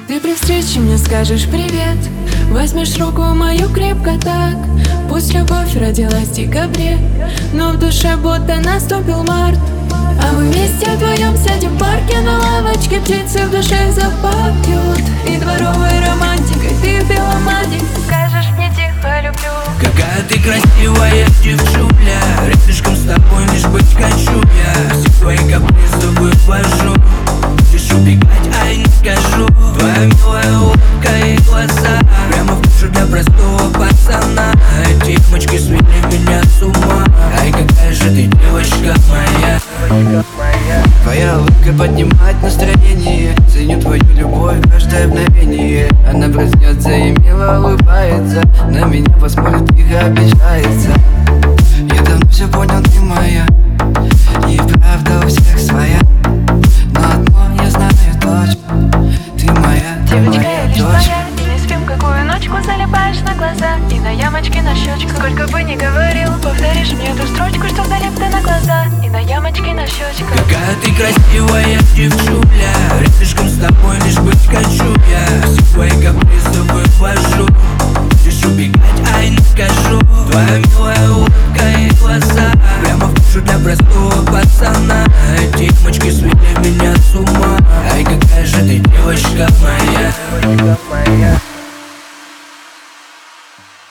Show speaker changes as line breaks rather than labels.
Ты при встрече мне скажешь привет, возьмешь руку мою крепко так. Пусть любовь родилась в декабре, но в душе будто наступил март. А мы вместе вдвоем сядем в парке на лавочке, птицы в душе запахнут. И дворовой романтикой ты в белом одеге скажешь мне тихо люблю.
Какая ты красивая девчуля, рядышком с тобой лишь быть хочу я. Все твои капризы вывожу, будешь убегать, а я не скажу. Твоя милая улыбка и глаза прямо в душу для простого пацана. Эти мочки свели меня с ума. Ай, какая же ты девочка моя.
Твоя улыбка поднимает настроение, ценю твою любовь каждое мгновение. Она проснется и мило улыбается, на меня посмотрит, тихо обижается. Я давно все понял, ты моя, и правда у всех своя. Но одно я знаю точно, ты моя, ты
Девочка,
моя
я лишь
дочь.
твоя, не спим какую ночку, залипаешь на глаза и на ямочки на щечках. Сколько бы ни говорил, повторишь